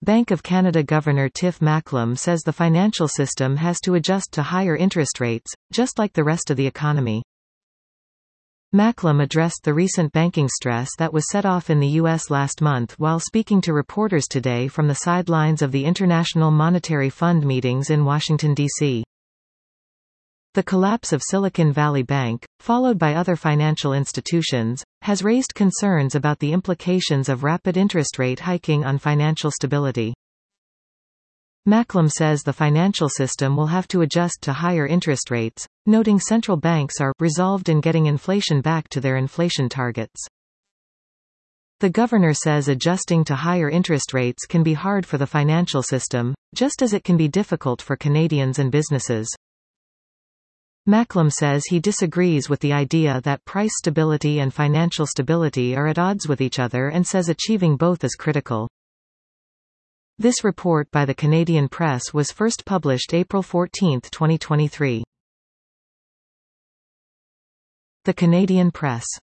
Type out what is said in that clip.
Bank of Canada Governor Tiff Macklem says the financial system has to adjust to higher interest rates, just like the rest of the economy. Macklem addressed the recent banking stress that was set off in the U.S. last month while speaking to reporters today from the sidelines of the International Monetary Fund meetings in Washington, D.C. The collapse of Silicon Valley Bank, followed by other financial institutions, has raised concerns about the implications of rapid interest rate hiking on financial stability. Macklem says the financial system will have to adjust to higher interest rates, noting central banks are resolved in getting inflation back to their inflation targets. The governor says adjusting to higher interest rates can be hard for the financial system, just as it can be difficult for Canadians and businesses. Macklem says he disagrees with the idea that price stability and financial stability are at odds with each other and says achieving both is critical. This report by the Canadian Press was first published April 14, 2023. The Canadian Press.